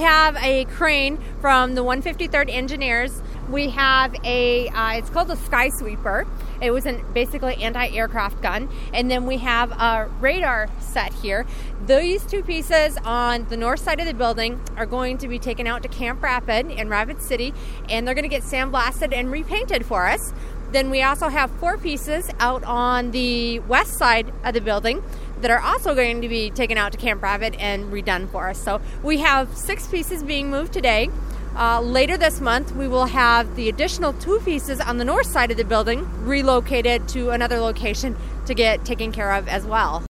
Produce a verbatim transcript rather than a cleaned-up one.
have a crane from the one fifty-third Engineers. We have a, uh, it's called a Sky Sweeper. It was an basically anti-aircraft gun. And then we have a radar set here. These two pieces on the north side of the building are going to be taken out to Camp Rapid in Rapid City, and they're going to get sandblasted and repainted for us. Then we also have four pieces out on the west side of the building that are also going to be taken out to Camp Rapid and redone for us. So we have six pieces being moved today. Uh, later this month, we will have the additional two pieces on the north side of the building relocated to another location to get taken care of as well.